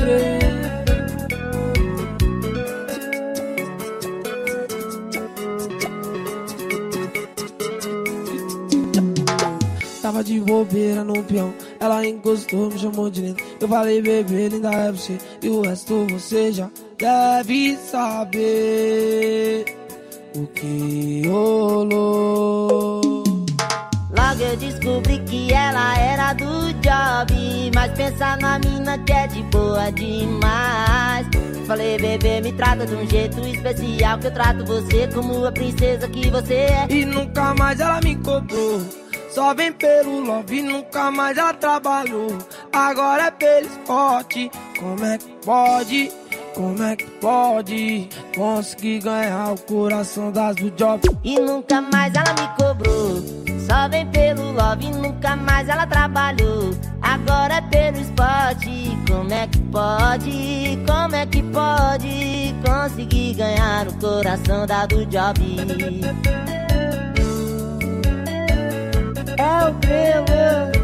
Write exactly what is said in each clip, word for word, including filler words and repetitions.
Tava de bobeira no peão, ela encostou, me chamou de lindo. Eu falei, bebê, linda é você, e o resto você já deve saber o que rolou. Logo eu descobri que ela era do job, mas pensa na mina que é de boa demais. Falei, bebê, me trata de um jeito especial, que eu trato você como a princesa que você é. E nunca mais ela me cobrou, só vem pelo love, nunca mais ela trabalhou. Agora é pelo esporte, como é que pode? Como é que pode conseguir ganhar o coração das do job? E nunca mais ela me cobrou, só vem pelo love, nunca mais ela trabalhou. Agora é pelo esporte, como é que pode? Como é que pode conseguir ganhar o coração da do job? É o pelo.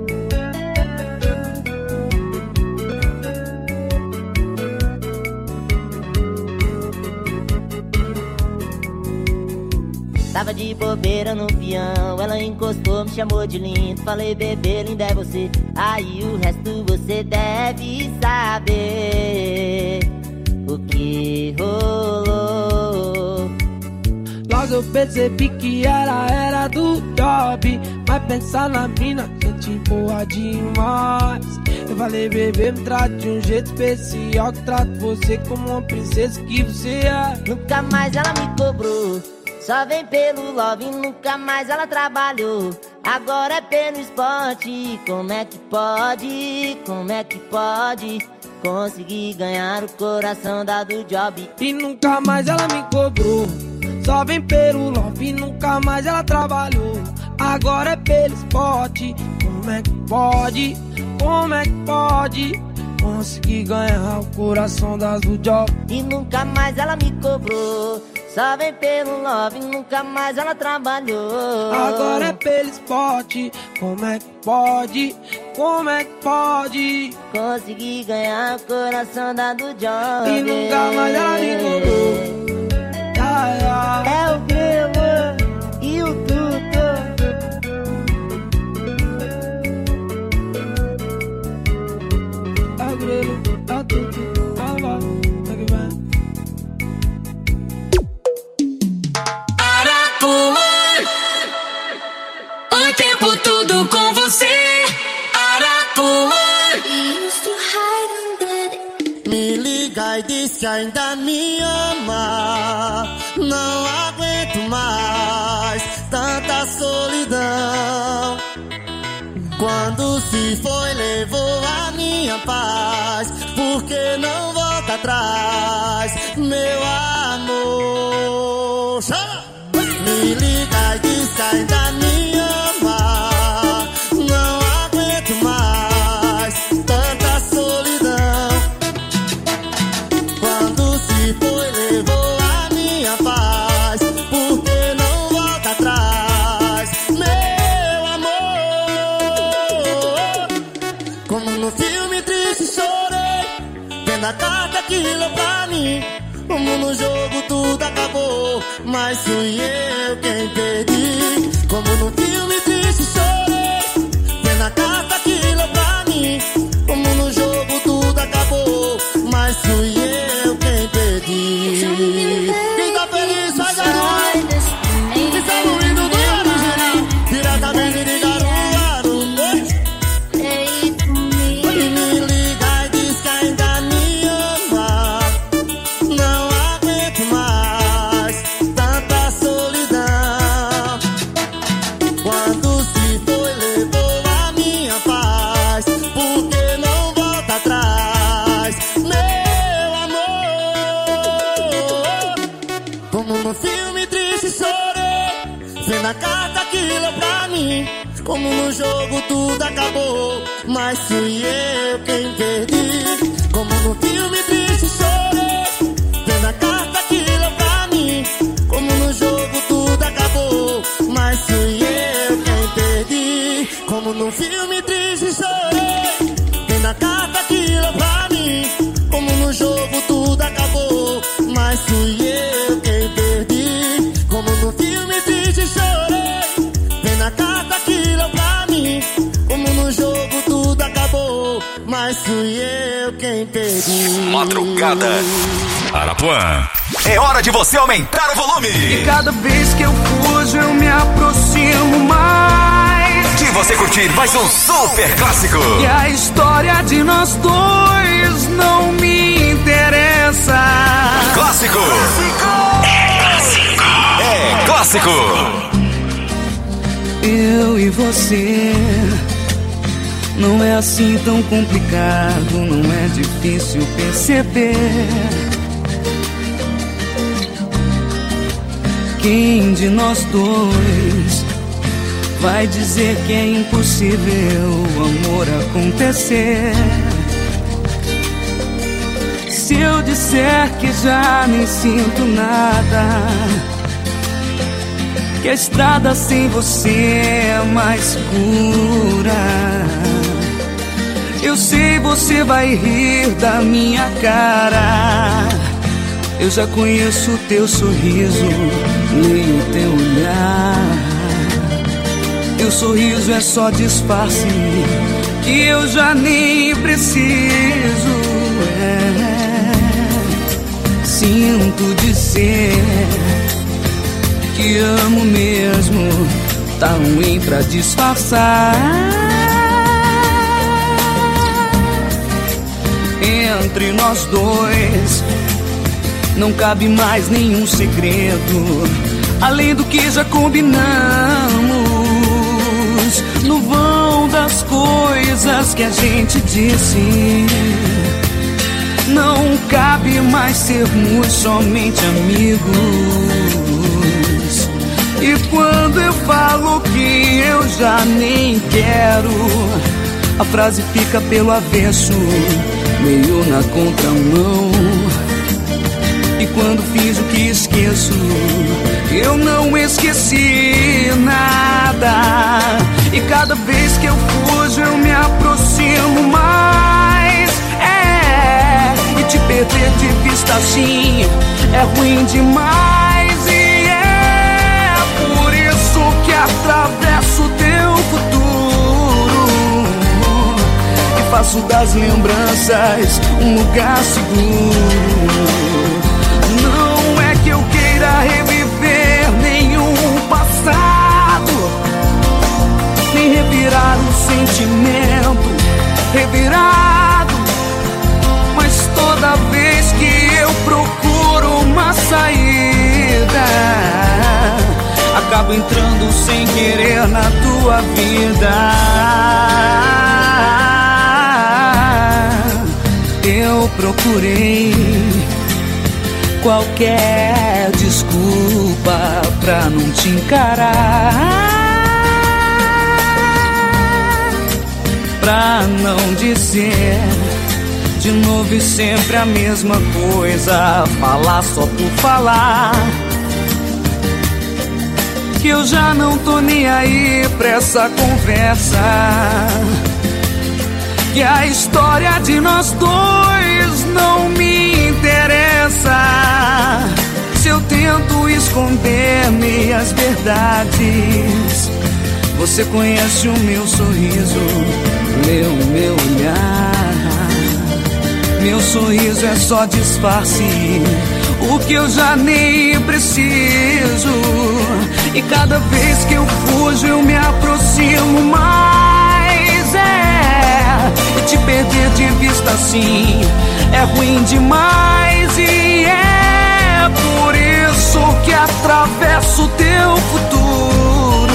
Tava de bobeira no peão, ela encostou, me chamou de lindo. Falei, bebê, linda é você, aí o resto você deve saber o que rolou. Logo eu percebi que ela era do job, mas pensar na mina, gente boa demais. Eu falei, bebê, me trate de um jeito especial, que trato você como uma princesa que você é. Nunca mais ela me cobrou, só vem pelo love, nunca mais ela trabalhou. Agora é pelo esporte, como é que pode? Como é que pode conseguir ganhar o coração da do job? E nunca mais ela me cobrou, só vem pelo love, nunca mais ela trabalhou. Agora é pelo esporte, como é que pode? Como é que pode conseguir ganhar o coração das do job? E nunca mais ela me cobrou, só vem pelo love, nunca mais ela trabalhou. Agora é pelo esporte, como é que pode? Como é que pode conseguir ganhar o coração da do job? E nunca mais ela me cobrou. Ah, ah. É o Grilo e o Tuto. É o Grilo, é o Tuto, ah, vai, é que vai. O tempo todo com você, Arapuã. Me liga e diz que ainda me ama. Não aguento mais tanta solidão. Quando se foi levou a minha paz, por que não volta atrás, meu amor? Chama! Me liga e diz que ainda me ama. Não aguento mais tanta solidão. Quando se foi levou a minha paz, por que não volta atrás, meu amor? Como no filme triste chorei, vendo a carta que leu pra mim. Como no jogo tudo acabou, mas fui eu quem perdi. Como no filme triste chorei, vendo a carta que leu pra mim. Como no jogo tudo acabou, mas fui eu quem perdi. Quem tá feliz faz a luz. Estamos indo do original, diretamente de Caruaru. E me liga e diz que ainda me ama. Não aguento mais tanta solidão. Quando se foi levou a minha paz, por que não volta atrás, meu amor? Como no filme triste chorei, vendo a carta que leu pra mim. Como no jogo tudo acabou, mas fui eu quem perdi. Como no filme triste chorei, vendo a carta que leu pra mim. Como no jogo tudo acabou, mas fui eu quem perdi. Como no filme triste chorei, vendo a carta que leu pra mim. fui eu quem perdi. Madrugada Arapuã. É hora de você aumentar o volume. E cada vez que eu fujo eu me aproximo mais. De você curtir mais um super clássico. E a história de nós dois não me interessa. Clássico. Clássico. É clássico. É clássico. Eu e você, não é assim tão complicado, não é difícil perceber. Quem de nós dois vai dizer que é impossível o amor acontecer? Se eu disser que já nem sinto nada, que a estrada sem você é mais pura, eu sei você vai rir da minha cara. Eu já conheço o teu sorriso, leio o teu olhar. Teu sorriso é só disfarce que eu já nem preciso. É. Sinto dizer que amo mesmo, tá ruim pra disfarçar. Entre nós dois não cabe mais nenhum segredo, além do que já combinamos. No vão das coisas que a gente disse, não cabe mais sermos somente amigos. E quando eu falo que eu já nem quero, a frase fica pelo avesso, meio na contramão. E quando finjo que esqueço, eu não esqueci nada. E cada vez que eu fujo eu me aproximo mais. É, e te perder de vista assim é ruim demais. E é por isso que atravesso o teu futuro e faço das lembranças um lugar seguro. Não é que eu queira reviver nenhum passado, nem revirar um sentimento revirado, mas toda vez que eu procuro uma saída, acabo entrando sem querer na tua vida. Eu procurei qualquer desculpa pra não te encarar, pra não dizer de novo e sempre a mesma coisa, falar só por falar, que eu já não tô nem aí pra essa conversa, que a história de nós dois não me interessa. Se eu tento esconder meias verdades, você conhece o meu sorriso, lê o meu olhar. Meu sorriso é só disfarce, o que eu já nem preciso. E cada vez que eu fujo eu me aproximo mais. É, e te perder de vista assim é ruim demais. E é por isso que atravesso o teu futuro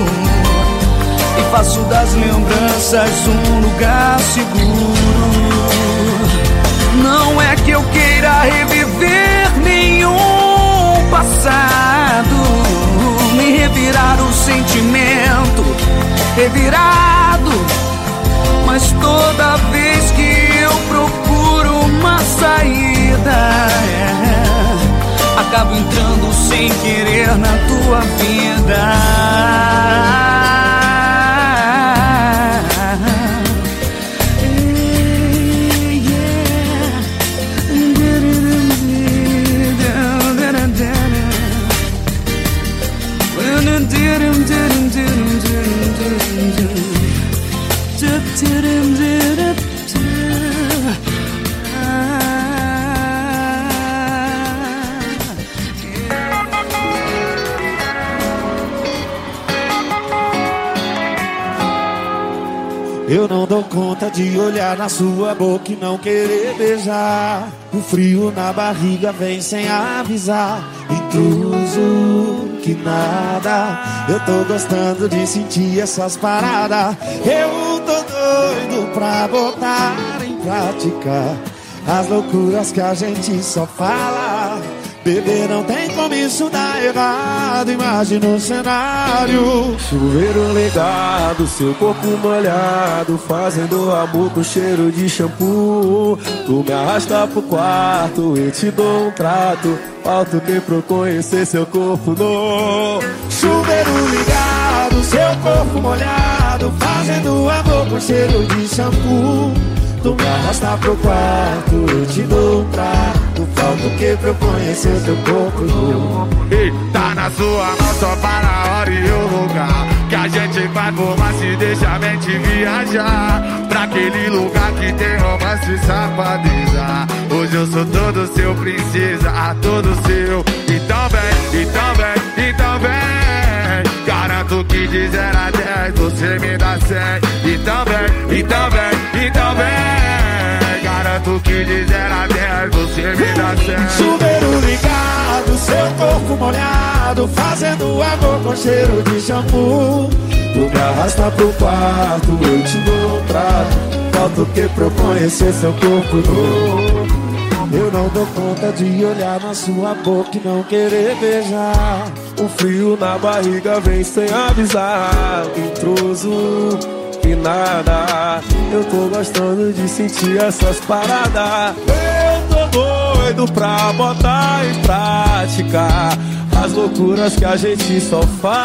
e faço das lembranças um lugar seguro. Não é que eu queira reviver nenhum passado, nem revirar o sentimento revirado, mas toda vez que eu procuro uma saída, é, acabo entrando sem querer na tua vida. Eu não dou conta de olhar na sua boca e não querer beijar. O frio na barriga vem sem avisar. Intruso, que nada. Eu tô gostando de sentir essas paradas. Eu tô doido pra botar em prática as loucuras que a gente só fala. Bebê, não tem como isso dar errado. Imagina o cenário: chuveiro ligado, seu corpo molhado, fazendo amor com cheiro de shampoo. Tu me arrasta pro quarto, eu te dou um trato. Falta o tempo pra eu conhecer seu corpo no chuveiro ligado, seu corpo molhado, fazendo amor com cheiro de shampoo. Tu me arrasta pro quarto, eu te dou um trato. Falta o que pra eu conhecer teu corpo? Ei, tá na sua mão, só para a hora e o lugar que a gente vai formar, se deixa a mente viajar pra aquele lugar que tem romance e safadeza. Hoje eu sou todo seu, princesa, a todo seu. Então vem, então vem, então vem. Garanto que de zero a dez você me dá cem. Então vem, então vem, então vem. Garanto que de zero a dez você me dá cem. Chuveiro ligado, seu corpo molhado, fazendo amor com cheiro de shampoo. Tu me arrasta pro quarto, eu te dou um trato. Falta o que pra eu conhecer seu corpo novo? Eu não dou conta de olhar na sua boca e não querer beijar. O frio na barriga vem sem avisar. Intruso, que nada. Eu tô gostando de sentir essas paradas. Eu tô doido pra botar em prática as loucuras que a gente só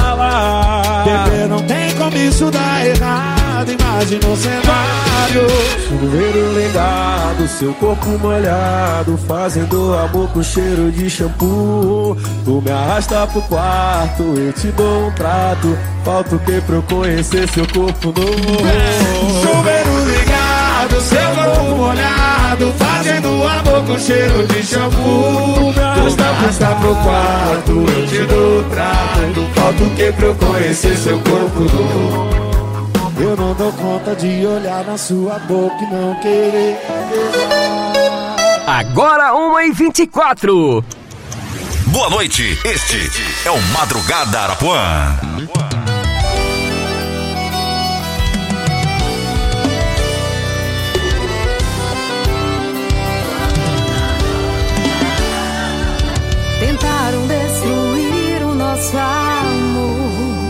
fala. Bebê, não tem como isso dar errado. Imagina o cenário: chuveiro ligado, seu corpo molhado, fazendo amor com cheiro de shampoo. Tu me arrasta pro quarto, eu te dou um trato. Falta o que pra eu conhecer seu corpo novo? Chuveiro ligado, seu corpo molhado, fazendo amor com cheiro de shampoo. Tu me arrasta pro quarto, eu te dou um trato. Falta o que pra eu conhecer seu corpo novo? Eu não dou conta de olhar na sua boca e não querer beijar. Agora uma e vinte e quatro. Boa noite, este é o Madrugada Arapuã. Tentaram destruir o nosso amor,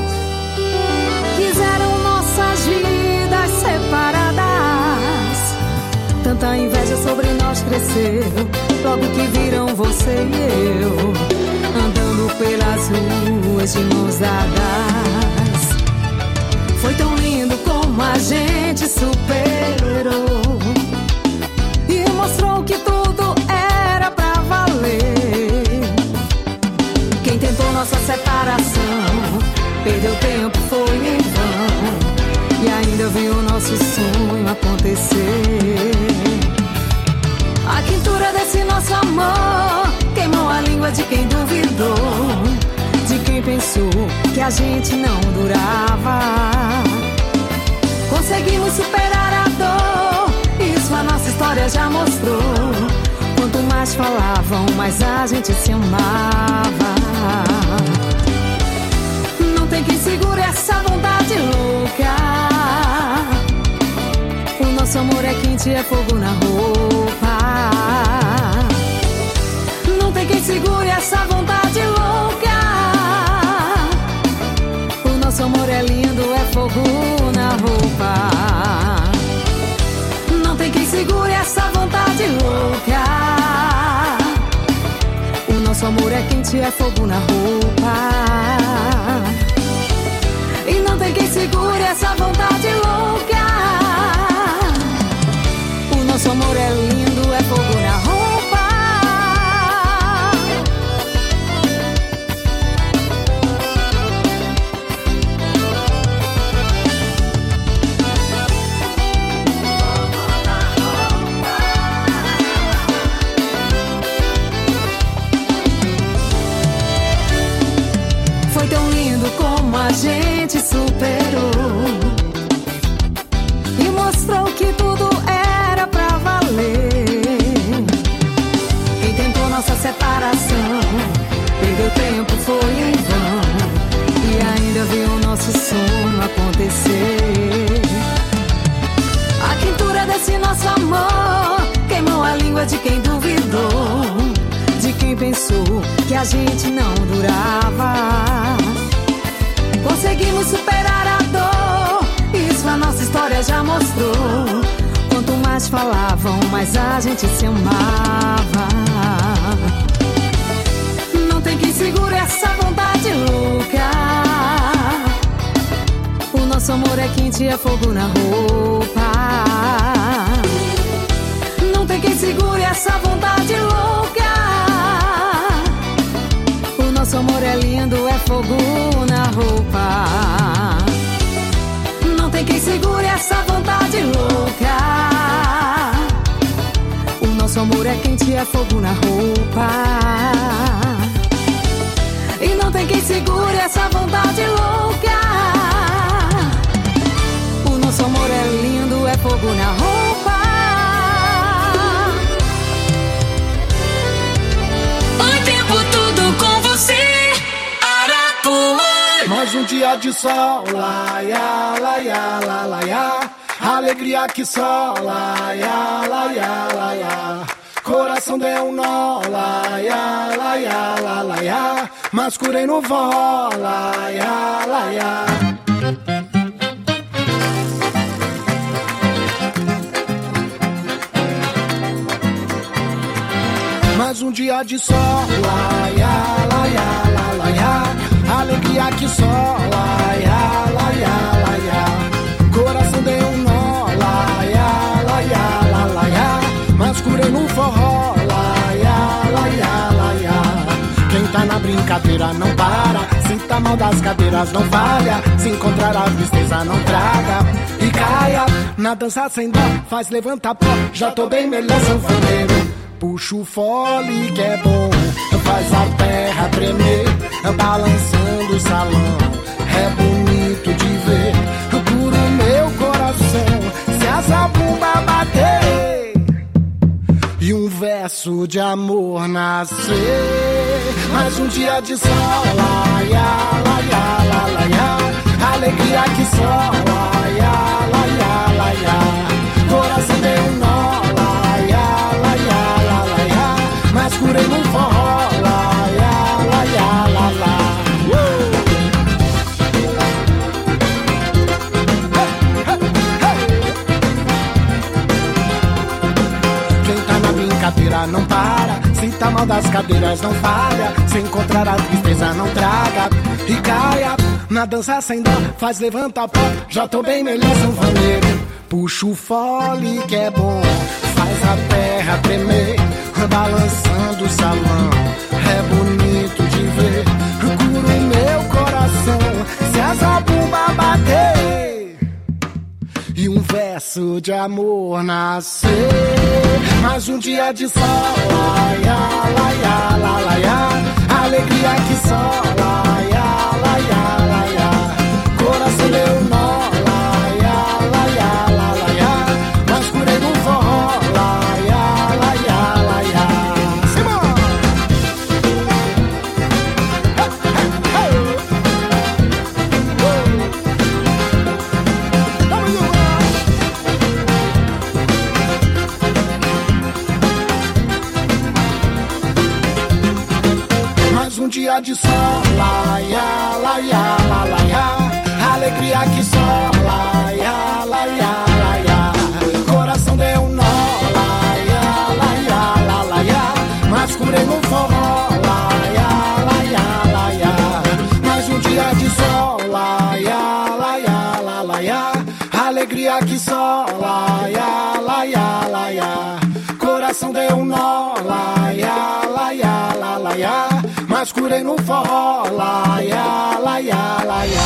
fizeram nossas vidas separadas. Tanta inveja sobre nós cresceu, logo que viram você e eu andando pelas ruas de mãos dadas. Foi tão lindo como a gente superou e mostrou que tudo era pra valer. Quem tentou nossa separação perdeu tempo, foi em vão, e ainda viu o nosso sonho acontecer. A quintura desse nosso amor queimou a língua de quem duvidou, de quem pensou que a gente não durava. Conseguimos superar a dor, isso a nossa história já mostrou. Quanto mais falavam, mais a gente se amava. Não tem quem segure essa vontade louca. O nosso amor é quente, é fogo na roupa. Não tem quem segure essa vontade louca. O nosso amor é lindo, é fogo na roupa. Não tem quem segure essa vontade louca. O nosso amor é quente, é fogo na roupa. E não tem quem segure essa vontade louca. O nosso amor é lindo, é fogo na roupa. Foi tão lindo como a gente superou e pensou que a gente não durava. Conseguimos superar a dor, isso a nossa história já mostrou. Quanto mais falavam, mais a gente se amava. Não tem quem segure essa vontade louca. O nosso amor é quente, é fogo na roupa. Não tem quem segure essa vontade louca. O nosso amor é lindo, é fogo na roupa. Não tem quem segure essa vontade louca. O nosso amor é quente, é fogo na roupa. E não tem quem segure essa vontade louca. O nosso amor é lindo, é fogo na roupa. O tempo todo com você, Arapuã. Mais um dia de sol, laia, laia, la, laia. Alegria que só, laia, laia, laia. Coração deu um nó, laia, laia, la, laia. Mas curei no vó, laia, laia. Mais um dia de sol, laia, laia, la, laia. Alegria que só, laia, laia, laia. Coração deu um nó, laia, laia, la, laia. Mas curei no forró, laia, laia, laia. Quem tá na brincadeira não para, se tá mal das cadeiras não falha. Se encontrar a tristeza não traga e caia. Na dança sem dó, faz levantar pó. Já tô bem melhor, sanfoneiro. Puxa o fole que é bom, faz a terra tremer, balançando o salão, é bonito de ver. Cura o meu coração, se essa bomba bater e um verso de amor nascer. Mais um dia de sol, laia, laia, la, laia. Alegria que só, laia, laia, laia. Coração deu um nó, mas curei no forró, laia, laia, la, la. Uh! Quem tá na brincadeira não para, se tá mal das cadeiras não falha. Se encontrar a tristeza não traga e caia. Na dança sem dó, faz levantar pó. Já tô bem melhor, sanfoneiro. Puxa o fole que é bom, faz a terra tremer, balançando o salão, é bonito de ver. Cura o meu coração, se essa bomba bater e um verso de amor nascer. Mais um dia de sol, laia, laia, la, laia. Alegria que só, laia, laia, laia. Coração deu nó, laia, laia, la, laia. Mas curei no forró, laia, laia, laia. Mais um dia de sol, laia, laia, la, laia. Alegria que só, laia, laia, laia. Coração deu um nó, laia, laia, la, laia. Mas curei no forró, laia, laia, laia. Mais um dia de sol, laia, laia, la, laia. Alegria que só, laia, laia, laia. Coração deu um nó, laia, laia, la, laia. Mas curei no forró, laia, laia, laia.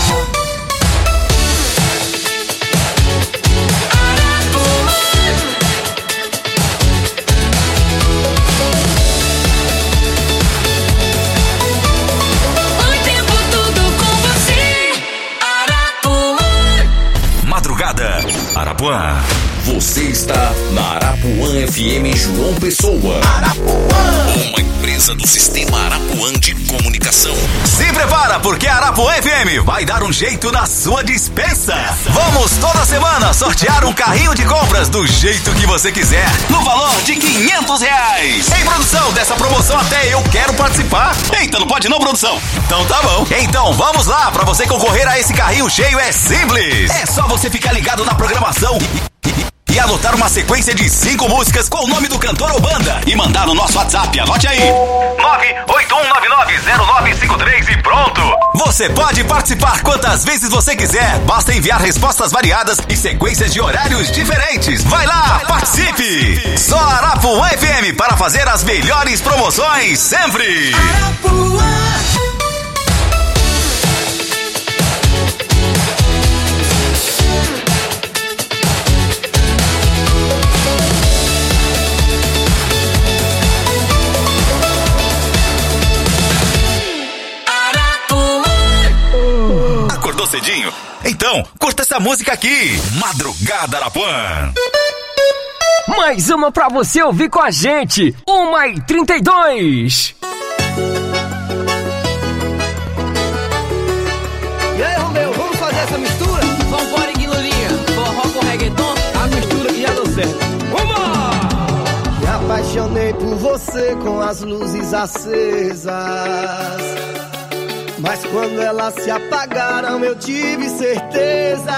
Madrugada Arapuã. Você está na Arapuã F M João Pessoa. Arapuã, uma empresa do Sistema Arapuã de Comunicação. Se prepara, porque a Arapuã F M vai dar um jeito na sua dispensa. Vamos toda semana sortear um carrinho de compras do jeito que você quiser, no valor de quinhentos reais. Em Produção, dessa promoção até eu quero participar. Eita, não pode não, produção? Então tá bom. Então vamos lá, pra você concorrer a esse carrinho cheio é simples. É só você ficar ligado na programação e anotar uma sequência de cinco músicas com o nome do cantor ou banda e mandar no nosso WhatsApp. Anote aí: nove oito um nove nove zero nove cinco três e pronto. Você pode participar quantas vezes você quiser. Basta enviar respostas variadas e sequências de horários diferentes. Vai lá, participe! Só Arapuã F M para fazer as melhores promoções sempre. Arapuã. Cedinho? Então, curta essa música aqui, Madrugada Arapuã. Mais uma pra você ouvir com a gente, uma e trinta e dois. E aí, Romeu, vamos fazer essa mistura? Vambora, Guilurinha, forró com reggaeton, a mistura que já deu certo. Vamos! Me apaixonei por você com as luzes acesas, mas quando elas se apagaram eu tive certeza.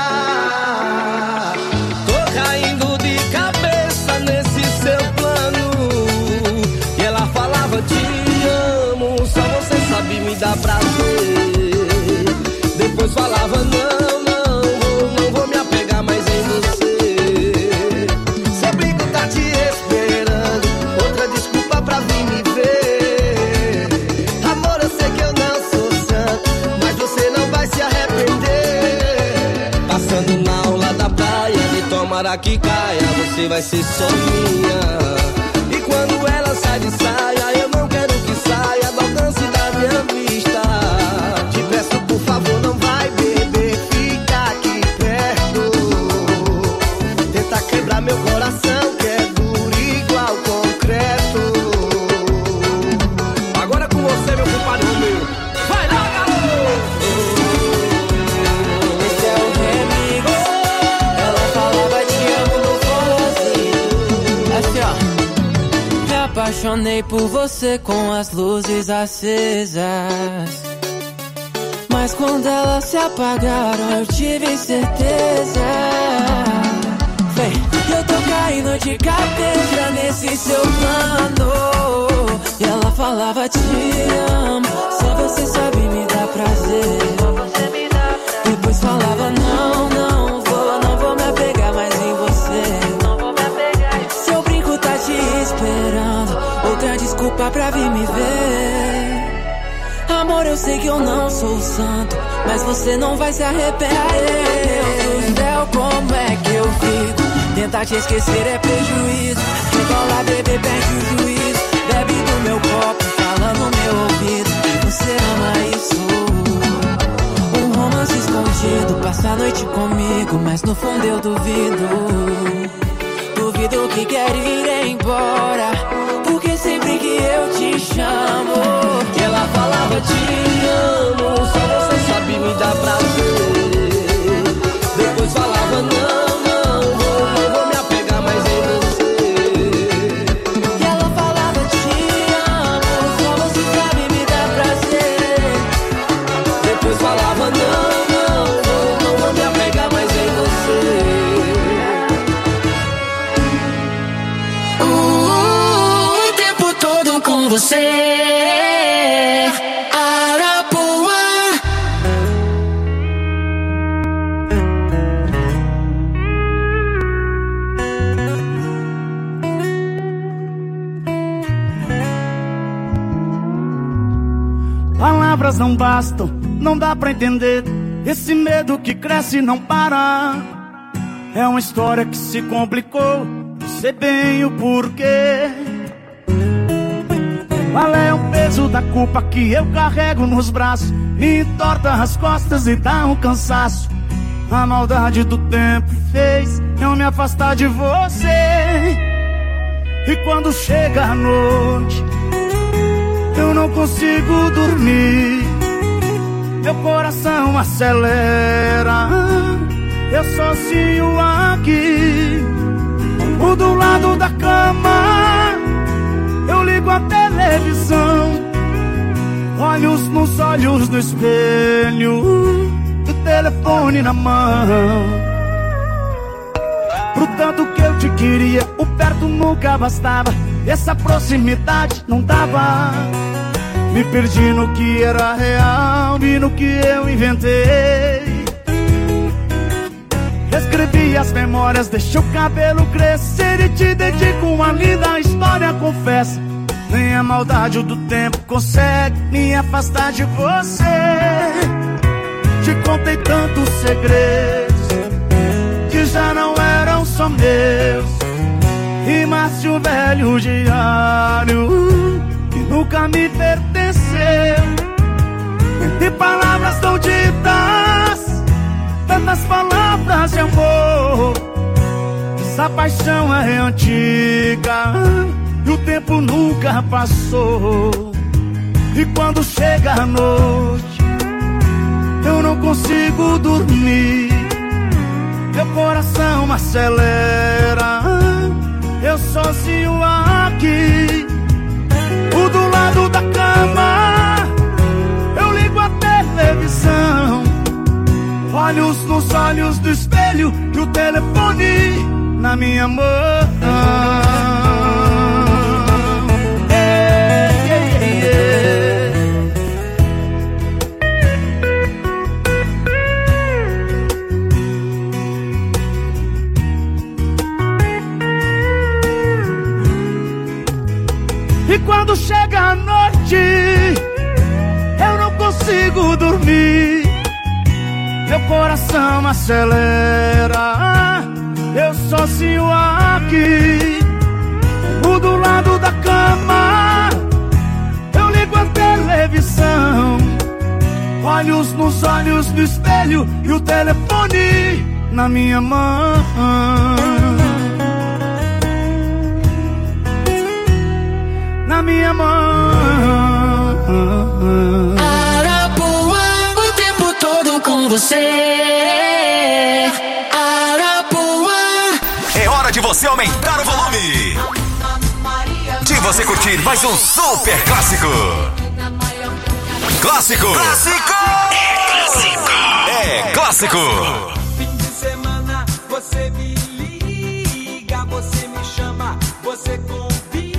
Tô caindo de cabeça nesse seu plano. E ela falava te amo, só você sabe me dar prazer. Depois falava não, não vou, não vou me apegar mais em você. Seu brinco tá te esperando, outra desculpa pra vir me ver. Amor, eu sei que eu não você não vai se arrepender. Passando na aula da praia, de tomara que caia, você vai ser só minha. E quando ela sai de saia, eu não quero que saia do alcance da minha vista. Te peço, por favor, não vai beber, fica aqui perto. Tenta quebrar meu coração, que é duro igual concreto. Agora é com você, meu compadre Romeu. Vai lá, garoto! Apaixonei por você com as luzes acesas, mas quando elas se apagaram eu tive certeza. Vem, eu tô caindo de cabeça nesse seu plano. E ela falava te amo, só você sabe me dar prazer. Depois falava não, não vou, não vou me apegar mais em você. Seu brinco tá te esperando, outra desculpa pra vir me ver. Amor, eu sei que eu não sou santo, mas você não vai se arrepender. Deus do céu, como é que eu fico? Tentar te esquecer é prejuízo. Rebolar, beber, perde o juízo. Bebe do meu copo, fala no meu ouvido. Você ama isso? Um romance escondido, passa a noite comigo, mas no fundo eu duvido. Duvido que quer ir embora, porque sempre que eu te chamo, ela falava te amo, só você sabe me dar prazer. Depois falava não, não vou, não vou me apegar mais em você. Ela falava te amo, só você sabe me dar prazer. Depois falava não, não vou, não vou me apegar mais em você. Com você, Arapuã. Palavras não bastam, não dá pra entender. Esse medo que cresce e não para. É uma história que se complicou, não sei bem o porquê. Qual é o peso da culpa que eu carrego nos braços? Me entorta as costas e dá um cansaço. A maldade do tempo fez eu me afastar de você. E quando chega a noite, eu não consigo dormir. Meu coração acelera, eu sozinho aqui. O do lado da cama, eu ligo a nos olhos no espelho, o telefone na mão. Pro tanto que eu te queria, o perto nunca bastava, essa proximidade não dava. Me perdi no que era real e no que eu inventei. Escrevi as memórias, deixei o cabelo crescer e te dedico uma linda história, confessa. Nem a maldade do tempo consegue me afastar de você. Te contei tantos segredos que já não eram só meus. Rimas de um velho diário que nunca me pertenceu. Entre palavras tão ditas, tantas palavras de amor. Essa paixão é antiga e o tempo nunca passou. E quando chega a noite, eu não consigo dormir. Meu coração acelera, eu sozinho aqui. O do lado da cama, eu ligo a televisão. Olhos nos olhos do espelho e o telefone na minha mão. E quando chega a noite, eu não consigo dormir. Meu coração acelera, eu sozinho aqui. O do lado da cama, eu ligo a televisão. Olhos nos olhos do espelho e o telefone na minha mão. Na minha mão. Arapuã, o tempo todo com você. Arapuã. É hora de você aumentar o volume, de você curtir mais um super clássico. Clássico. Clássico. É clássico. É clássico. Fim de semana, você me liga, você me chama, você convida.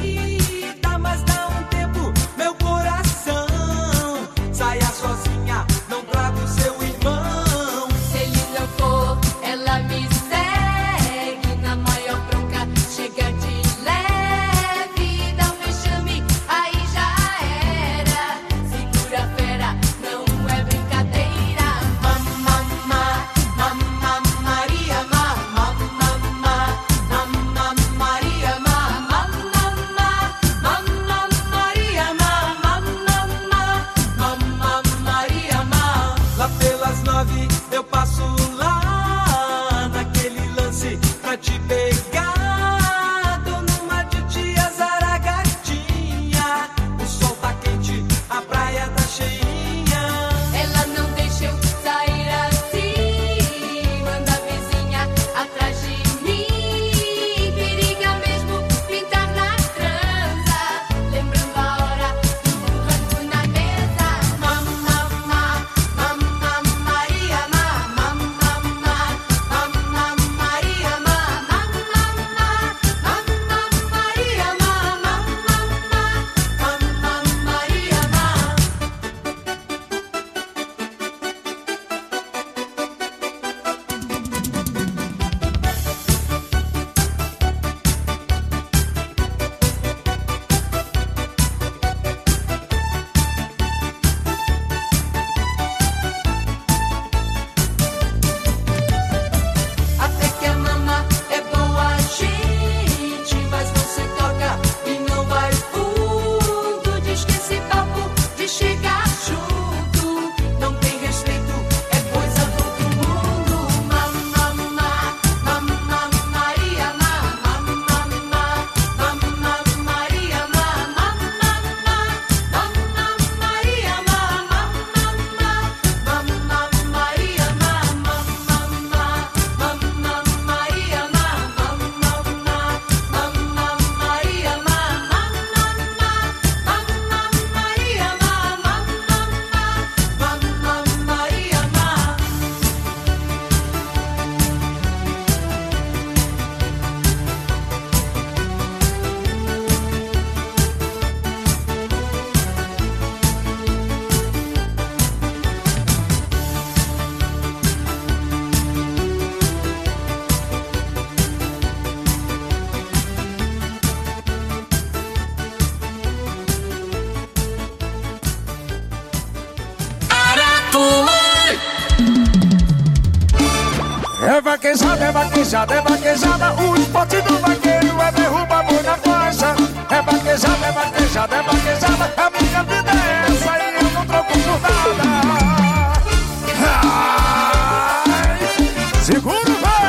Sozinha, não trago seu irmão. Se ele não for, ela me segue na maior bronca. Chega de leve, dá um vexame, aí já era. Segura a fera, não é brincadeira. Mamma, mamma, vaquejada, é vaquejada, é vaquejada. O esporte do vaqueiro é derrubar boi na faixa. É vaquejada, é vaquejada, é vaquejada. A minha vida é essa e eu não troco por nada. Ai, segura o pé.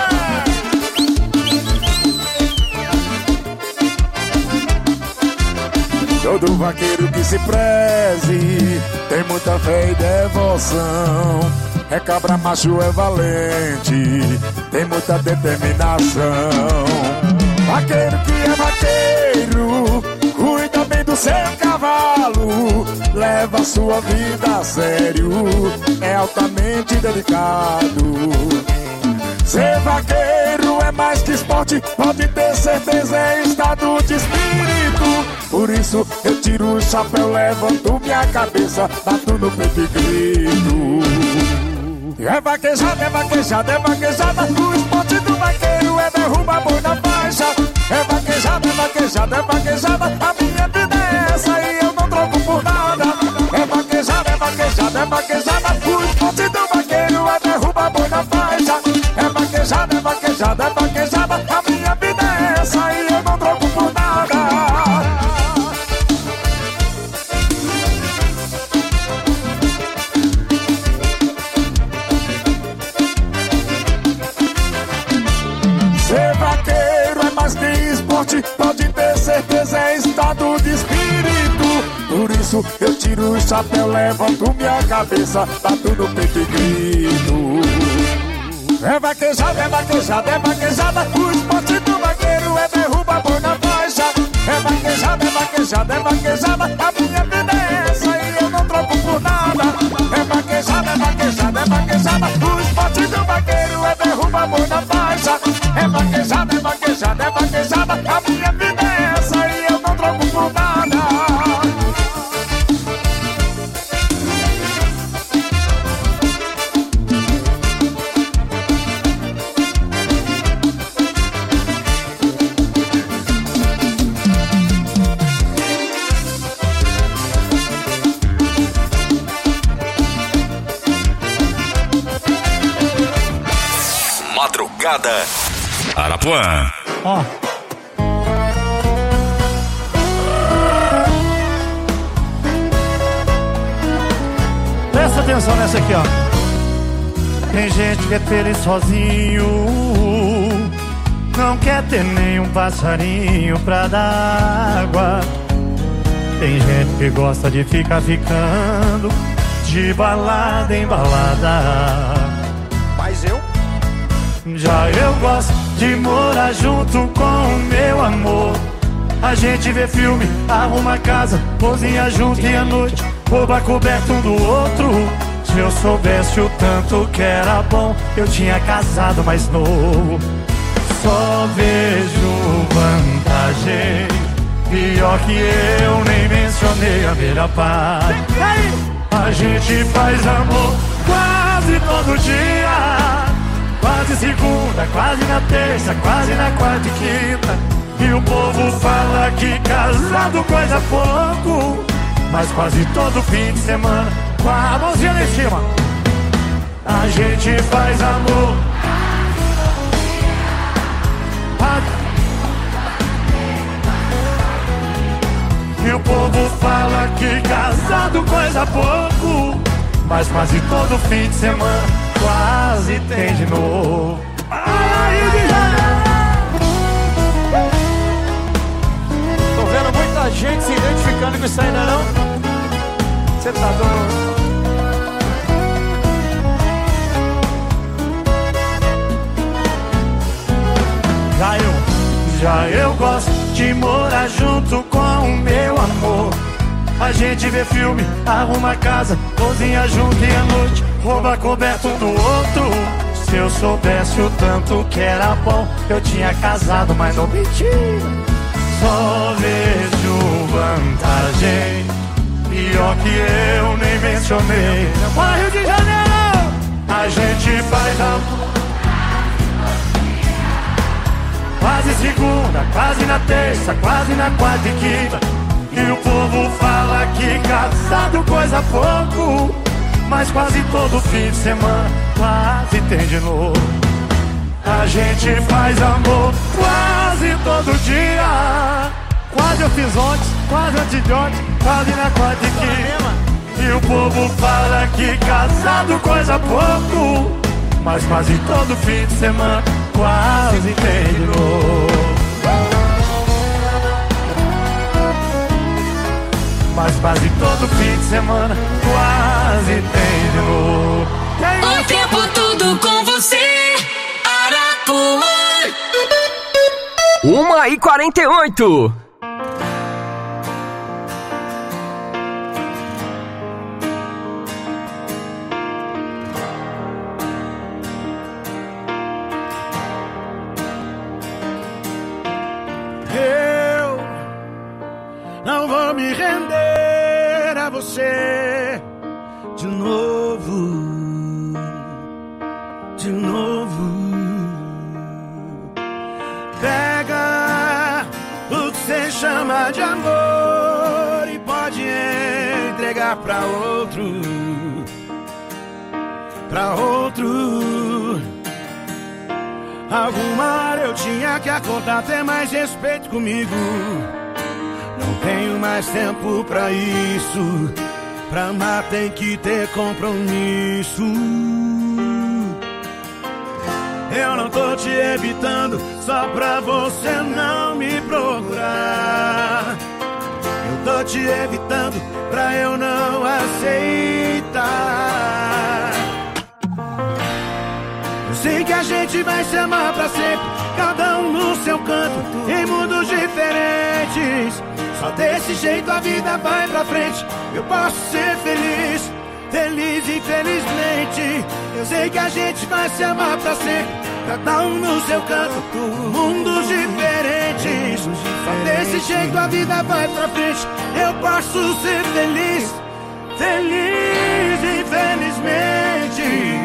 Todo vaqueiro que se preze tem muita fé e devoção. É cabra macho, é valente, tem muita determinação. Vaqueiro que é vaqueiro, cuida bem do seu cavalo, leva sua vida a sério, é altamente delicado. Ser vaqueiro é mais que esporte, pode ter certeza, é estado de espírito. Por isso eu tiro o chapéu, levanto minha cabeça, bato no peito e grito. É vaquejada, é vaquejada, é vaquejada. O esporte do vaqueiro é derrubar boi na faixa. É vaquejada, é vaquejada, é vaquejada. A minha vida é essa e eu não troco por nada. É vaquejada, é vaquejada, é vaquejada. O esporte do vaqueiro é derrubar boi na faixa. É vaquejada, é vaquejada, é vaquejada. A minha vida é essa e eu não troco por nada. Ser vaqueiro é mais que esporte, pode ter certeza, é estado de espírito. Por isso eu tiro o chapéu, levanto minha cabeça, bato no peito e grito. É vaquejada, é vaquejada, é vaquejada. O esporte do vaqueiro é derrubar boi na faixa. É vaquejada, é vaquejada, é vaquejada. A minha vida é essa e eu não troco por nada. É vaquejada, é vaquejada, é vaquejada. O esporte do vaqueiro é derrubar boi na faixa. É vaquejada, é vaquejada, é vaquejada. A minha vida é essa e eu não troco por nada. Madrugada Arapuã. Ó. Presta atenção nessa aqui, ó. Tem gente que é feliz sozinho, não quer ter nenhum passarinho pra dar água. Tem gente que gosta de ficar ficando de balada em balada. Mas eu? Já eu gosto de morar junto com o meu amor. A gente vê filme, arruma casa, cozinha junto e à noite rouba coberto um do outro. Se eu soubesse o tanto que era bom, eu tinha casado mais novo. Só vejo vantagem, pior que eu nem mencionei a melhor parte. A gente faz amor quase todo dia, quase segunda, quase na terça, quase na quarta e quinta. E o povo fala que casado coisa pouco, mas quase todo fim de semana, com a mãozinha lá em cima, a gente faz amor. E o povo fala que casado coisa pouco, mas quase todo fim de semana quase tem de novo. Tô vendo muita gente se identificando com isso aí, não é não? Você tá doido? Já eu, já eu gosto de morar junto com o meu amor. A gente vê filme, arruma casa, cozinha junto e à noite rouba coberto um do outro. Se eu soubesse o tanto que era bom, eu tinha casado, mas não menti. Só vejo vantagem, pior que eu nem mencionei. Vai, Rio de Janeiro! A gente faz amor quase segunda, quase na terça, quase na quarta e quinta. E o povo fala que casado coisa pouco, mas quase todo fim de semana quase tem de novo. A gente faz amor quase todo dia. Quase eu fiz ontem, quase antes de ontem, quase na quarta e quinta. E o povo fala que casado coisa pouco, mas quase todo fim de semana quase terminou. Mas quase todo fim de semana quase terminou. O tempo todo com você, Arapuã. Uma e quarenta e oito. Eu não vou me render a você de novo. De novo. Pega o que você chama de amor e pode entregar pra outro. Pra outro. Alguma hora eu tinha que acordar, ter mais respeito comigo. Não tenho mais tempo pra isso. Pra amar tem que ter compromisso. Eu não tô te evitando só pra você não me procurar. Eu tô te evitando pra eu não aceitar. Eu sei que a gente vai se amar pra sempre, cada um no seu canto, em mundos diferentes. Só desse jeito a vida vai pra frente. Eu posso ser feliz, feliz infelizmente. Eu sei que a gente vai se amar pra sempre, cada um no seu canto, mundos diferentes. Só desse jeito a vida vai pra frente. Eu posso ser feliz, feliz infelizmente.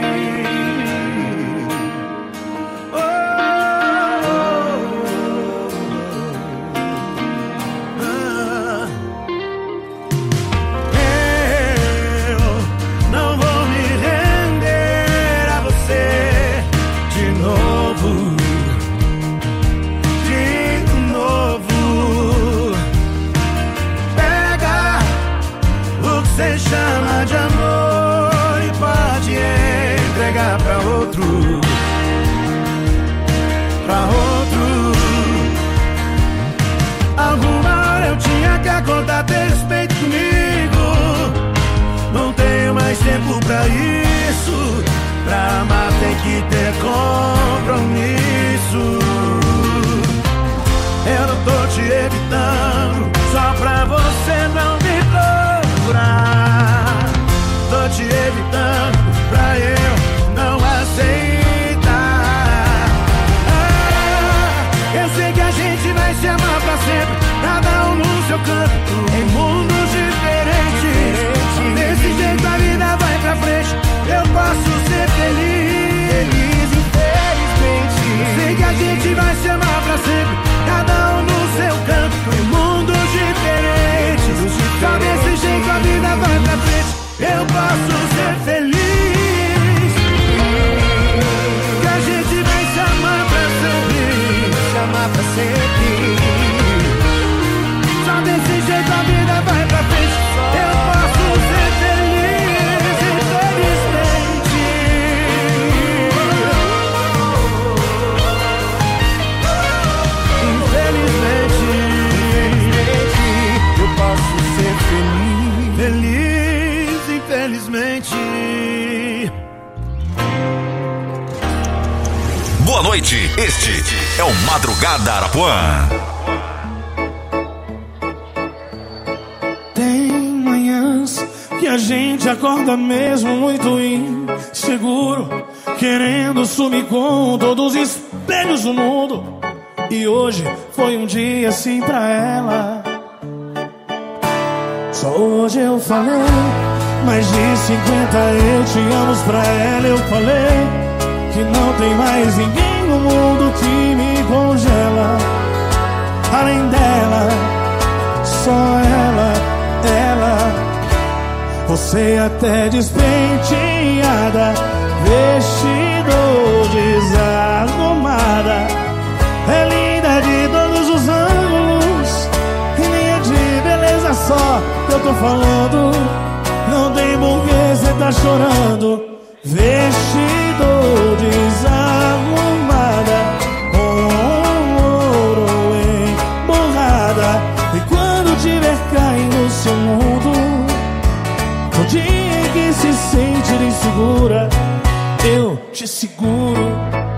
Você chama de amor e pode entregar pra outro. Pra outro. Alguma hora eu tinha que acordar, ter respeito comigo. Não tenho mais tempo pra isso. Pra amar tem que ter compromisso. Eu não tô te evitando só pra você não me procurar. Tô te evitando pra eu não aceitar. Ah, eu sei que a gente vai se amar pra sempre, cada um no seu canto, em mundos diferentes. Desse jeito a vida vai pra frente. Eu posso ser feliz, infelizmente. Eu sei que a gente vai se amar pra sempre, cada um no seu canto, em mundos diferentes. Só desse jeito a vida vai pra frente. Eu posso ser feliz, que a gente vai se amar pra sempre, se amar pra sempre. Só desse jeito a vida vai pra frente. Eu posso ser feliz, infelizmente. Infelizmente, eu posso ser feliz, feliz, infelizmente. Boa noite, este é o Madrugada Arapuã. Tem manhãs que a gente acorda mesmo muito inseguro, querendo sumir com todos os espelhos do mundo. E hoje foi um dia assim pra ela. Só hoje eu falei mais de cinquenta eu te amo pra ela. Eu falei que não tem mais ninguém no mundo que me congela. Além dela, só ela, ela. Você até despenteada, vestido desarrumado, só que eu tô falando. Não tem por que cê tá chorando. Vestido desarrumada, com ouro emborrada. E quando tiver caindo o seu mundo, no dia em que se sentir insegura, eu te seguro.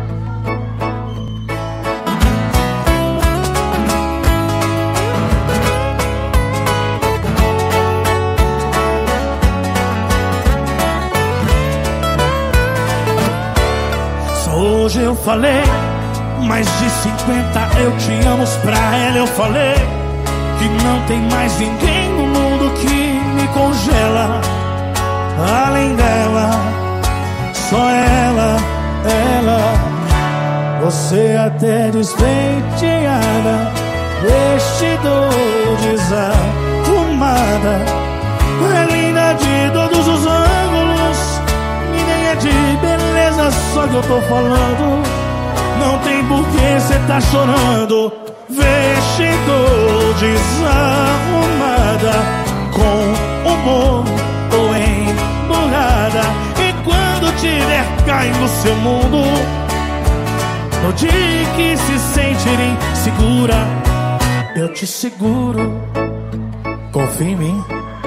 Hoje eu falei, mais de cinquenta eu te amo. Pra ela eu falei que não tem mais ninguém no mundo que me congela. Além dela, só ela, ela. Você até despenteada, vestido desarrumada. É linda de todos os ângulos, ninguém é de beleza, só que eu tô falando. Não tem por que cê tá chorando. Vestido desarrumada, com humor ou emburrada. E quando tiver caindo seu mundo, no dia que se sentir insegura, eu te seguro. Confia em mim.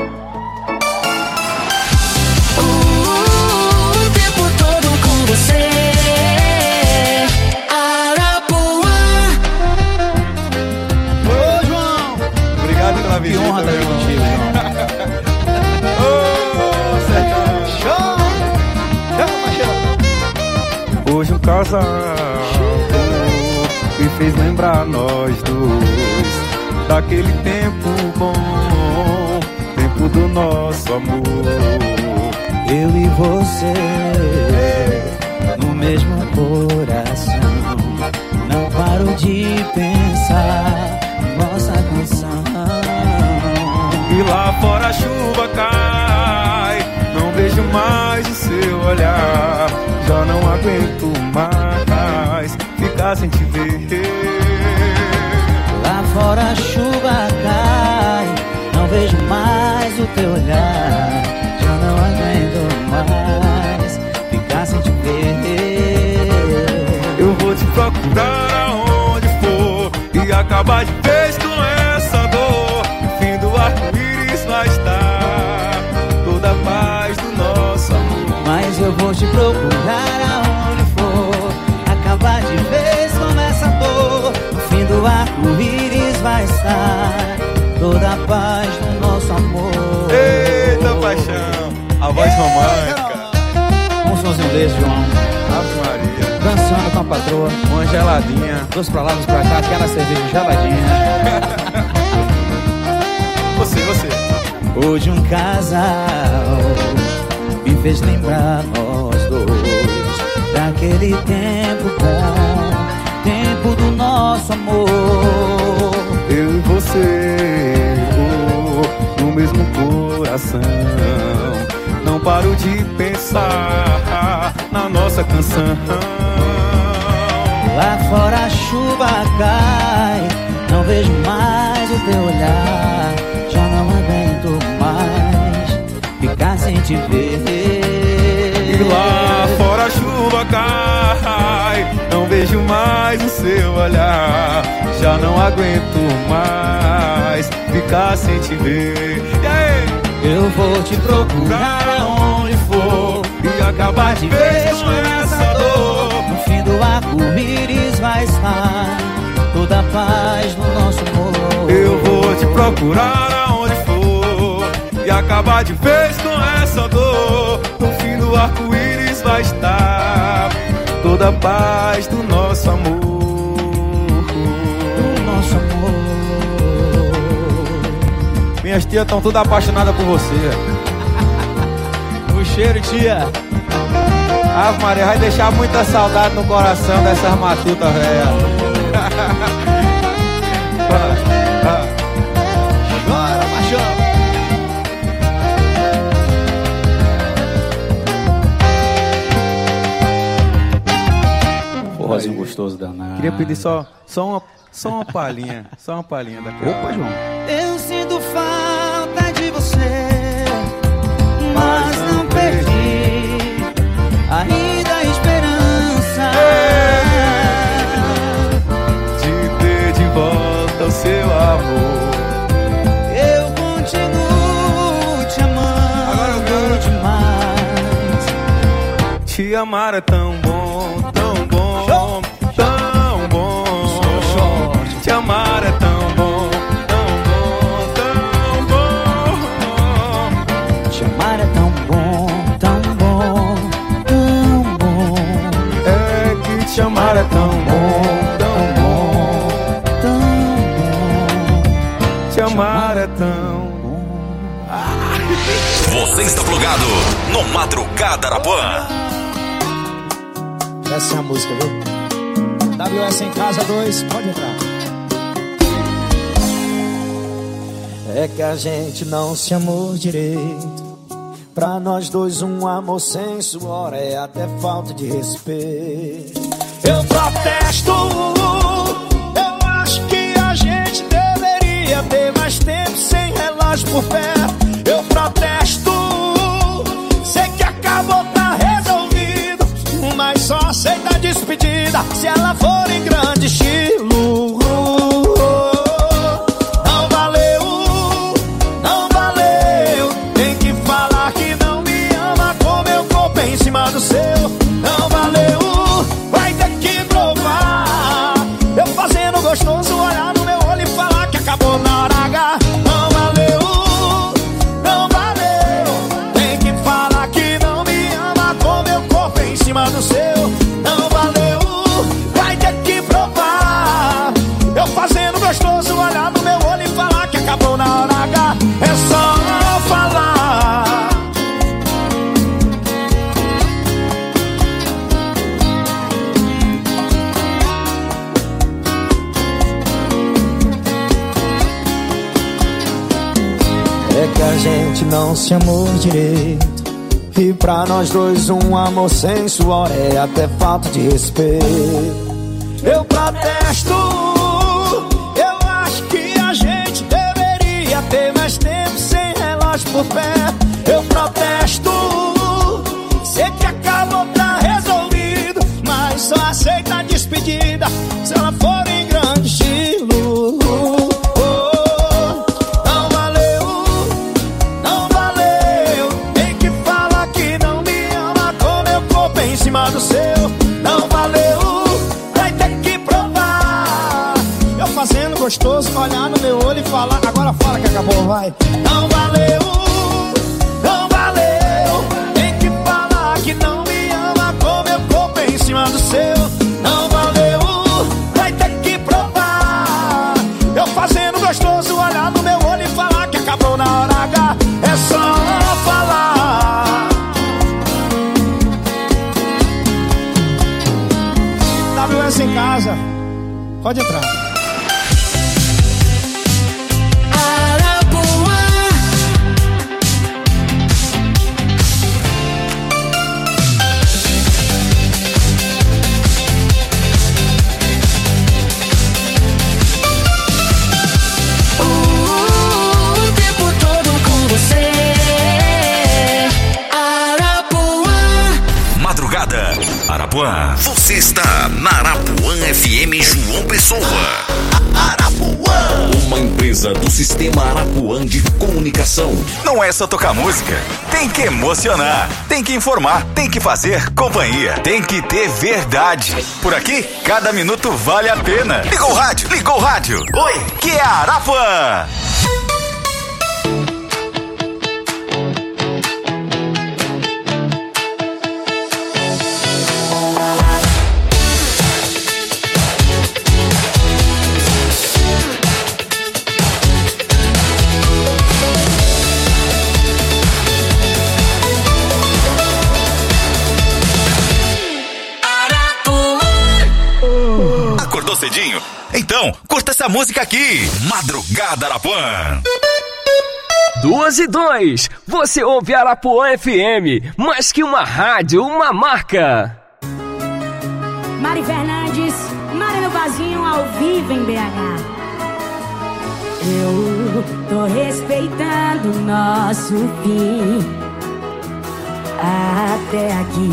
Você, Arapuã. Ô, João. Obrigado pela visita. Que honra estar aqui contigo, João. Ô, Sertão. Show. Hoje um casal me fez lembrar nós dois daquele tempo bom, tempo do nosso amor. Eu e você no mesmo coração, não paro de pensar nossa canção. E lá fora a chuva cai, não vejo mais o seu olhar. Já não aguento mais ficar sem te ver. Lá fora a chuva cai, não vejo mais o teu olhar. Já não aguento mais ficar sem te ver. Eu vou te procurar aonde for e acabar de vez com essa dor. No fim do arco-íris vai estar toda a paz do nosso amor. Mas eu vou te procurar aonde for, acabar de vez com essa dor. No fim do arco-íris vai estar toda a paz do nosso amor. Eita paixão, a voz romântica. Um somzinho desse, João. Ave Maria. Dançando com a patroa, uma geladinha. dois pra lá, dois pra cá, aquela cerveja geladinha. Você, você. Hoje um casal me fez lembrar nós dois daquele tempo bom, tempo do nosso amor. Eu e você, oh, no mesmo coração, não paro de pensar na nossa canção. Lá fora a chuva cai, não vejo mais o teu olhar. Já não aguento mais ficar sem te ver. E lá fora a chuva cai, não vejo mais o seu olhar. Já não aguento mais ficar sem te ver. E aí? Eu vou te procurar aonde for e acabar de vez com essa dor. No fim do arco-íris vai estar toda a paz do nosso amor. Eu vou te procurar aonde for e acabar de vez com essa dor. No fim do arco-íris vai estar toda a paz do nosso amor. Do nosso amor. Minhas tias estão todas apaixonadas por você. O cheiro, tia. Ave Maria, vai deixar muita saudade no coração dessas matutas, velha. Chora, machão. Forrozinho gostoso danado. Queria pedir só, só, uma, só uma palhinha. Só uma palhinha da cara. Opa, João. Eu sinto falta te amar é tão bom, tão bom, tão bom. Te amar é tão bom, tão bom, tão bom. Te amar é tão bom, tão bom, tão bom. É que te amar é tão bom, tão bom, tão bom. Te amar é tão. Você está plugado no Madrugada Arapuã. Essa é a música, viu? W S em casa dois, pode entrar. É que a gente não se amou direito. Pra nós dois um amor sem suor é até falta de respeito. Eu protesto. Eu acho que a gente deveria ter mais tempo sem relógio por perto. Eu protesto. Sei que acabou, tá resolvido, mas só aceita a despedida se ela for em grande estilo. Não valeu, não valeu. Tem que falar que não me ama com meu corpo em cima do seu. Não valeu, vai ter que provar. Eu fazendo gostoso, olhar no meu olho e falar que acabou na hora H. Não valeu, não valeu. Tem que falar que não me ama com meu corpo em cima do seu. Não valeu, vai ter que provar. Eu fazendo gostoso, olhar no meu olho e falar que acabou na hora H. É só falar. É que a gente não se amou direito. E pra nós dois um amor sem suor é até falta de respeito. Eu protesto. Eu acho que a gente deveria ter mais tempo sem relógio por perto. Eu protesto. Sei que acabou, tá resolvido, mas só aceita a despedida se ela for em grande estilo. Não valeu, não valeu. Tem que falar que não me ama com meu corpo em cima do seu. Não valeu, vai ter que provar. Eu fazendo gostoso, olhar no meu olho e falar. Agora fala que acabou, vai. Não valeu, não valeu. Tem que falar que não me ama com meu corpo em cima do seu. Não valeu, vai ter que provar. Eu fazendo gostoso, olhar no meu olho e falar que acabou na hora H. É só falar. W S em casa, pode entrar. Arapuã. Você está na Arapuã F M João Pessoa. Arapuã. Uma empresa do Sistema Arapuã de Comunicação. Não é só tocar música. Tem que emocionar. Tem que informar. Tem que fazer companhia. Tem que ter verdade. Por aqui, cada minuto vale a pena. Ligou o rádio. Ligou o rádio. Oi, que é a Arapuã. Cedinho? Então, curta essa música aqui. Madrugada Arapuã. Duas e dois. Você ouve Arapuã F M. Mais que uma rádio, uma marca. Mari Fernandes, Mari no Vazinho, ao vivo em B H. Eu tô respeitando o nosso fim até aqui,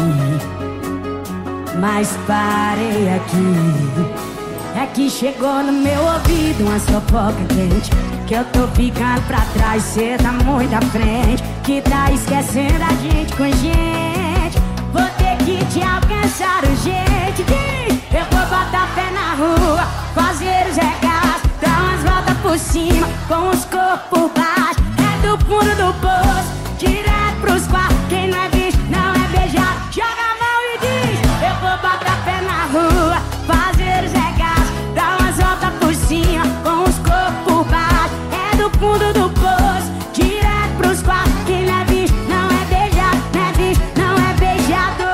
mas parei aqui. É que chegou no meu ouvido uma fofoca quente, que eu tô ficando pra trás, cê tá muito à frente, que tá esquecendo a gente com gente. Vou ter que te alcançar urgente. Eu vou botar pé na rua, fazer os regaços, dar umas voltas por cima, com os corpos por baixo. É do fundo do poço, direto pros quartos. Quem não é visto, não é beijado. Joga a mão e diz: eu vou botar pé na rua, fazer os regaços, dar umas voltas por cima, com os corpos por baixo. É do fundo do poço, direto pros quartos. Quem não é visto, não é beijado. Não é visto, não é beijado.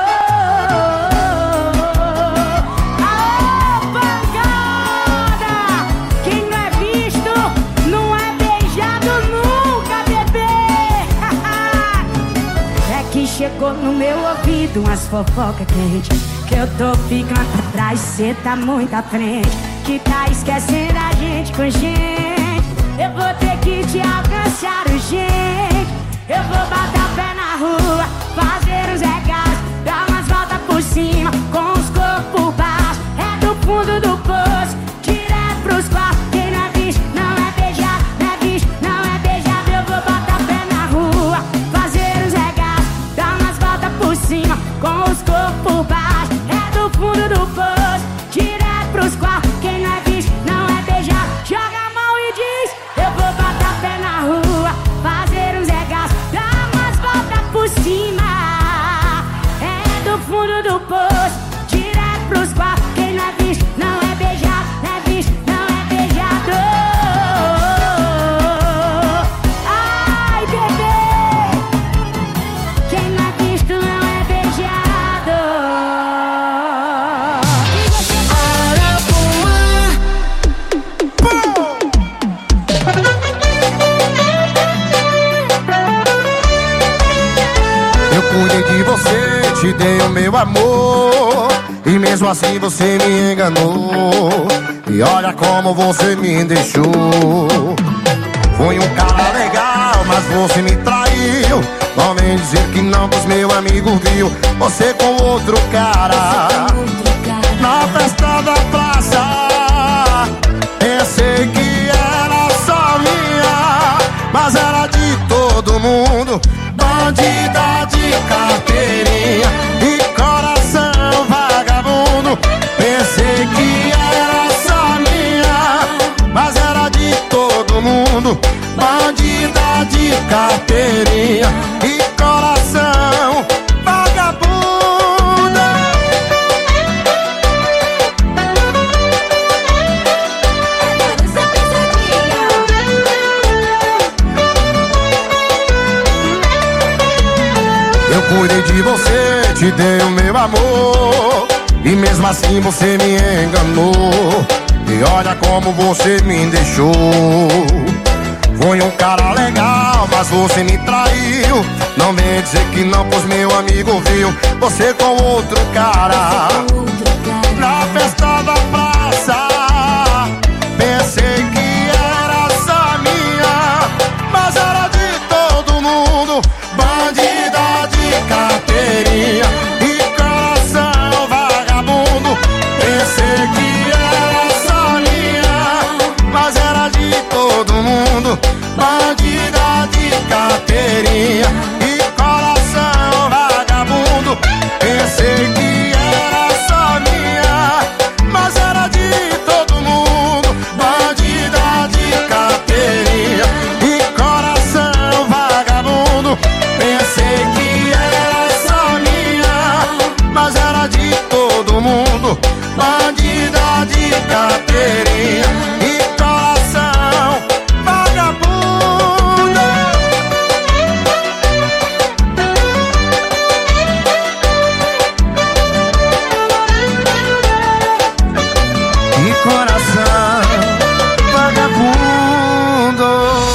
Aô, pancada! Quem não é visto, não é beijado nunca, bebê. É que chegou no meu ouvido umas fofocas quentes, que eu tô ficando atrás, cê tá muito à frente, que tá esquecendo a gente com gente. Eu vou ter que te alcançar urgente. Eu vou botar pé na rua, fazer os regaços, dar umas voltas por cima, com os corpos por baixo. É do fundo do poço, direto pros quartos. Quem não é visto, não é beijado. Não é visto, não é beijado. Eu vou botar pé na rua, fazer os regaços, dar umas voltas por cima, com os corpos por baixo. É do fundo do poço, direto pros quartos. Quem não é visto, não é beijado. Joga a mão e diz: eu vou botar pé na rua, fazer uns regaços, dar umas voltas por cima. É do fundo do poço, direto pros quartos. Quem não é visto, não é beijado. Não é visto, não é beijado. Ai, bebê, quem não é visto, não é beijado. Eu cuidei de você, te dei o meu amor, e mesmo assim você me enganou. E olha como você me deixou. Fui um cara legal, mas você me traiu. Não vem dizer que não, pois meu amigo viu você com outro cara. Na festa da praça, pensei que era só minha, mas era de todo mundo. Bandida de carteirinha e coração vagabundo. Pensei que era só minha, mas era de todo mundo. Bandida de carteirinha e coração vagabundo. Eu cuidei de você, te dei o meu amor, e mesmo assim você me enganou. E olha como você me deixou. Fui um cara legal, mas você me traiu. Não vem dizer que não, pois meu amigo viu você com outro cara. Na festa da praça, pensei que era só minha, mas era de todo mundo. Bandida de carteirinha e coração vagabundo. Pensei que era só minha, mas era de todo mundo. Bandida de carteirinha e coração vagabundo. Pensei que era só minha, mas era de todo mundo. Bandida de carteirinha e coração vagabundo. Pensei que era só minha, mas era de todo mundo. Bandida de carteirinha e coração vagabundo. E coração vagabundo.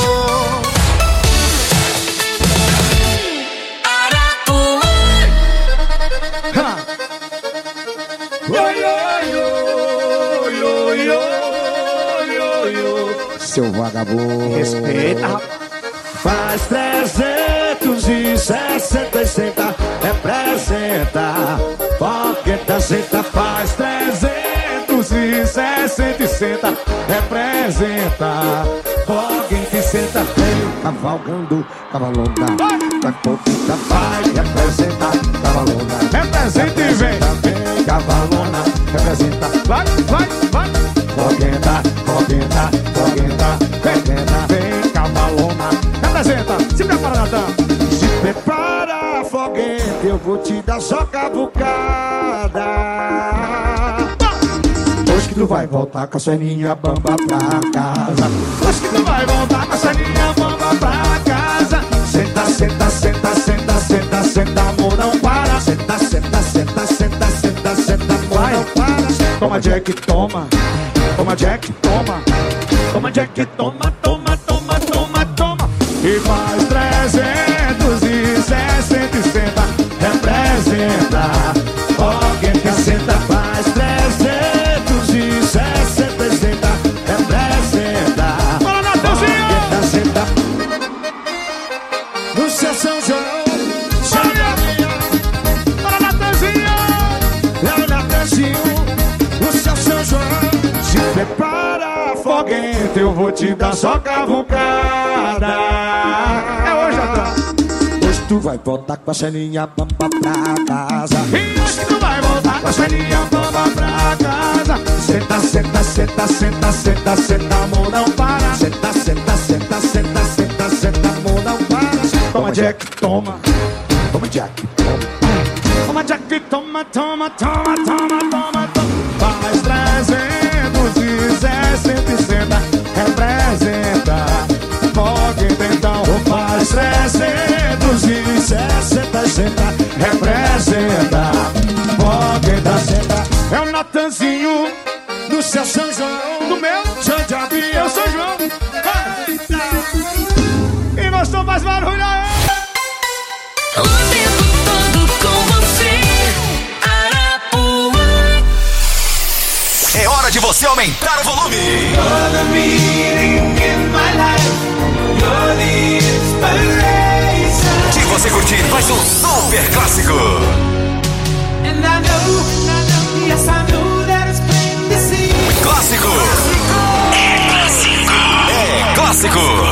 Seu vagabundo. Respeita. Faz trezentos e sessenta e senta, representa. Fogueta, senta, faz trezentos e sessenta e senta, representa. Fogueta, senta, cavalgando, cavalona. Da corrida vai representar, cavalona. Representa e vem. Vem, cavalona, representa. Vai, vai, vai. Foguenta, foguenta, foguenta, foguenta. Vem, cavalona. Representa. Se prepara, Natan. Se prepara, foguenta, eu vou te dar só cavucada. Hoje que tu vai voltar com a Soninha bamba pra casa. Hoje que tu vai voltar com a Soninha bamba pra casa. Senta, senta, senta, senta, senta, senta, amor não para. Senta, senta, senta, senta, senta, senta, amor não para. Toma Jack, toma. Toma Jack, toma. Toma Jack, toma, toma, toma, toma, toma. E mais trezentos e sessenta e senta, representa. Alguém que senta, mais trezentos e sessenta e senta, representa. Bora, Natanzinho! Alguém que senta no seu São João. Bora, Natanzinho! É o Natanzinho, no seu São João. Se prepara, foguete, eu vou te dar só cavucada. É hoje, Natan. Hoje tu vai voltar com a Soninha bamba pra casa. E hoje que tu vai voltar com a Soninha bamba pra casa. Senta, senta, senta, senta, senta, senta, amor não para. Senta, senta, senta, senta, senta, senta, amor não para. Toma Jack, toma. Toma Jack, toma. Toma Jack, toma, toma, toma, toma, toma, toma. Mais trezentos e sessenta e senta, representa. Pode tentar o mais trezentos e sessenta e senta, representa. Pode dar senta. É o Natanzinho do seu São João, do meu São Diabinho. Eu sou João. E nós estamos mais barulho aí. O tempo todo com você, Arapuã. É hora de você aumentar o volume. You're the meaning in my life. You're the inspiration. De você curtir mais um super clássico. And I know, and I know, yes I know that it's plain to see. Clássico. É clássico. É clássico.